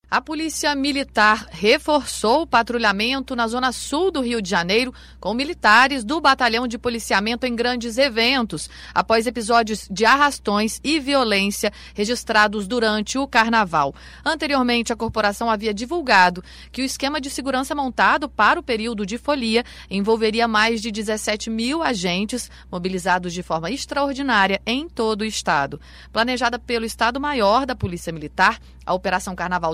A Polícia Militar reforçou o patrulhamento na zona sul do Rio de Janeiro com militares do Batalhão de Policiamento em grandes eventos, após episódios de arrastões e violência registrados durante o Carnaval. Anteriormente, a corporação havia divulgado que o esquema de segurança montado para o período de folia envolveria mais de 17 mil agentes mobilizados de forma extraordinária em todo o estado. Planejada pelo Estado-Maior da Polícia Militar, a Operação Carnaval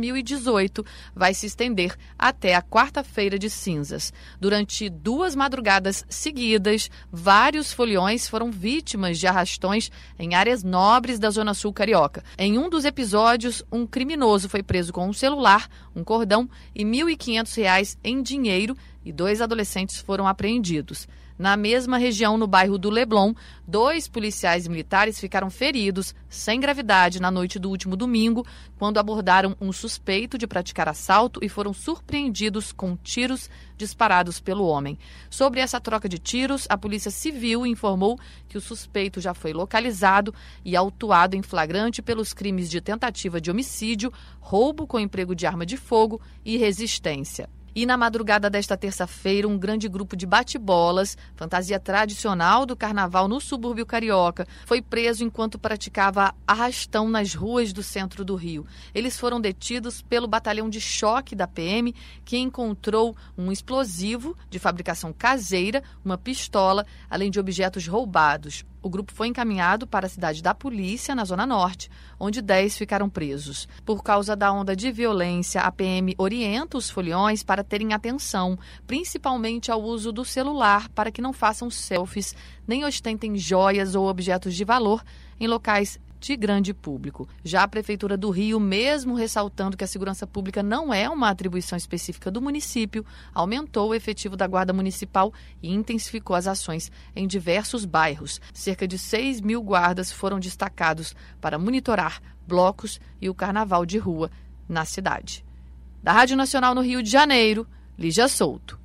2018 vai se estender até a quarta-feira de cinzas. Durante 2 madrugadas seguidas, vários foliões foram vítimas de arrastões em áreas nobres da Zona Sul carioca. Em um dos episódios, um criminoso foi preso com um celular, um cordão e R$ 1.500 em dinheiro e 2 adolescentes foram apreendidos. Na mesma região, no bairro do Leblon, 2 policiais militares ficaram feridos sem gravidade na noite do último domingo, quando abordaram um suspeito de praticar assalto e foram surpreendidos com tiros disparados pelo homem. Sobre essa troca de tiros, a Polícia Civil informou que o suspeito já foi localizado e autuado em flagrante pelos crimes de tentativa de homicídio, roubo com emprego de arma de fogo e resistência. E na madrugada desta terça-feira, um grande grupo de bate-bolas, fantasia tradicional do carnaval no subúrbio carioca, foi preso enquanto praticava arrastão nas ruas do centro do Rio. Eles foram detidos pelo batalhão de choque da PM, que encontrou um explosivo de fabricação caseira, uma pistola, além de objetos roubados. O grupo foi encaminhado para a cidade da Polícia, na Zona Norte, onde 10 ficaram presos. Por causa da onda de violência, a PM orienta os foliões para terem atenção, principalmente ao uso do celular, para que não façam selfies, nem ostentem joias ou objetos de valor em locais de grande público. Já a Prefeitura do Rio, mesmo ressaltando que a segurança pública não é uma atribuição específica do município, aumentou o efetivo da Guarda Municipal e intensificou as ações em diversos bairros. Cerca de 6 mil guardas foram destacados para monitorar blocos e o carnaval de rua na cidade. Da Rádio Nacional no Rio de Janeiro, Lígia Souto.